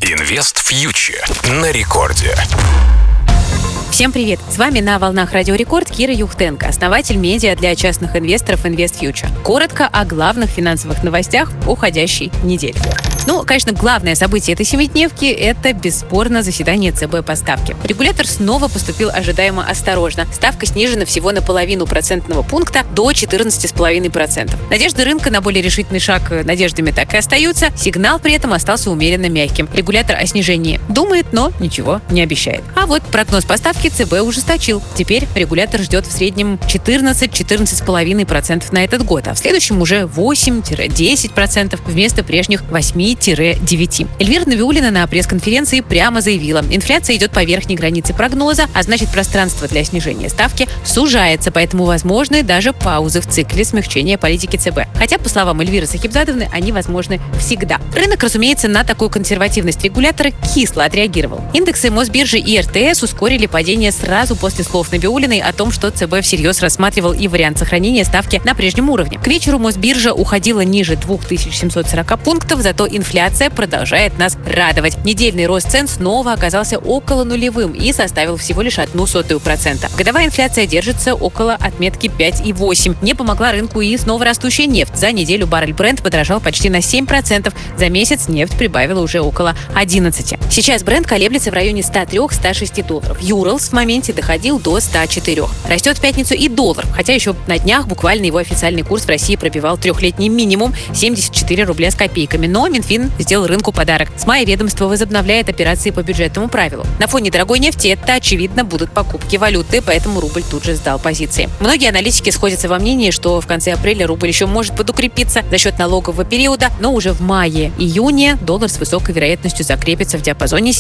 Инвест Фьючер на рекорде. Всем привет! С вами на волнах Радио Рекорд Кира Юхтенко, основатель медиа для частных инвесторов Инвест Фьючер. Коротко о главных финансовых новостях уходящей недели. Конечно, главное событие этой семидневки – это, бесспорно, заседание ЦБ по ставке. Регулятор снова поступил ожидаемо осторожно. Ставка снижена всего на половину процентного пункта до 14,5%. Надежды рынка на более решительный шаг надеждами так и остаются. Сигнал при этом остался умеренно мягким. Регулятор о снижении думает, но ничего не обещает. А вот прогноз по ставке ЦБ ужесточил. Теперь регулятор ждет в среднем 14-14,5% на этот год, а в следующем уже 8-10% вместо прежних 8-9%. Эльвира Набиуллина на пресс-конференции прямо заявила: инфляция идет по верхней границе прогноза, а значит, пространство для снижения ставки сужается, поэтому возможны даже паузы в цикле смягчения политики ЦБ. Хотя, по словам Эльвиры Сахибзадовны, они возможны всегда. Рынок, разумеется, на такую консервативность регулятора кисло отреагировал. Индексы Мосбиржи и РТС ускорили падение сразу после слов Набиуллиной о том, что ЦБ всерьез рассматривал и вариант сохранения ставки на прежнем уровне. К вечеру Мосбиржа уходила ниже 2740 пунктов, зато инфляция продолжает нас радовать. Недельный рост цен снова оказался около нулевым и составил всего лишь 0,01%. Годовая инфляция держится около отметки 5,8%. Не помогла рынку и снова растущая нефть. За неделю баррель Brent подорожал почти на 7%. За месяц нефть прибавила уже около 11%. Сейчас Brent колеблется в районе $103-106. Юрлс в моменте доходил до 104. Растет в пятницу и доллар, хотя еще на днях буквально его официальный курс в России пробивал трехлетний минимум 74 рубля с копейками. Но Минфин сделал рынку подарок. С мая ведомство возобновляет операции по бюджетному правилу. На фоне дорогой нефти это, очевидно, будут покупки валюты, поэтому рубль тут же сдал позиции. Многие аналитики сходятся во мнении, что в конце апреля рубль еще может подукрепиться за счет налогового периода, но уже в мае-июне доллар с высокой вероятностью закрепится в диапазоне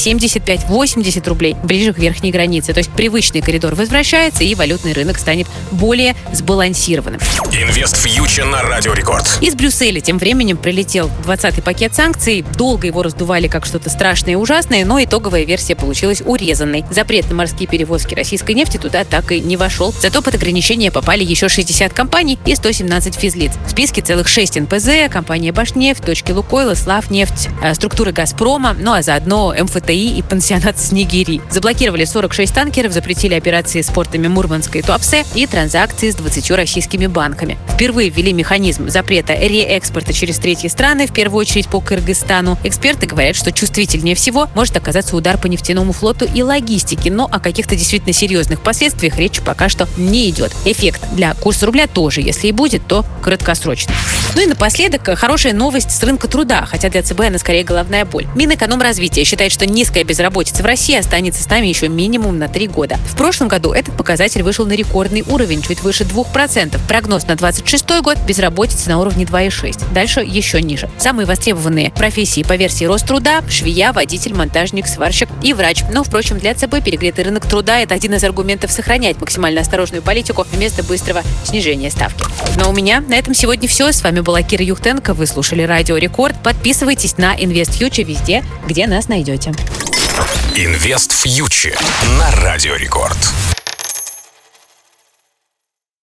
75-80 рублей, ближе к верхней границе. То есть привычный коридор возвращается, и валютный рынок станет более сбалансированным. Инвест Фьючер на Радио Рекорд. Из Брюсселя тем временем прилетел 20-й пакет санкций. Долго его раздували как что-то страшное и ужасное, но итоговая версия получилась урезанной. Запрет на морские перевозки российской нефти туда так и не вошел. Зато под ограничения попали еще 60 компаний и 117 физлиц. В списке целых 6 НПЗ, компания Башнефть, точки Лукойла, Славнефть, структуры Газпрома, а заодно МФТИ и пансионат Снегири. Заблокировали 46 танкеров, запретили операции с портами Мурманска и Туапсе и транзакции с 20 российскими банками. Впервые ввели механизм запрета реэкспорта через третьи страны, в первую очередь по Кыргызстану. Эксперты говорят, что чувствительнее всего может оказаться удар по нефтяному флоту и логистике, но о каких-то действительно серьезных последствиях речь пока что не идет. Эффект для курса рубля тоже, если и будет, то краткосрочный. И напоследок хорошая новость с рынка труда, хотя для ЦБ она скорее головная боль. Минэкономразвития считает, что низкая безработица в России останется с нами еще минимум на 3 года. В прошлом году этот показатель вышел на рекордный уровень, чуть выше 2%. Прогноз на 26 год – безработица на уровне 2,6%. Дальше еще ниже. Самые востребованные профессии по версии Роструда – швея, водитель, монтажник, сварщик и врач. Но, впрочем, для ЦБ перегретый рынок труда – это один из аргументов сохранять максимально осторожную политику вместо быстрого снижения ставки. Но у меня на этом сегодня все. С вами была Кира Юхтенко. Вы слушали Радио Рекорд. Подписывайтесь на Инвест Фьючер везде, где нас найдете. Инвест Фьючер на Радио Рекорд.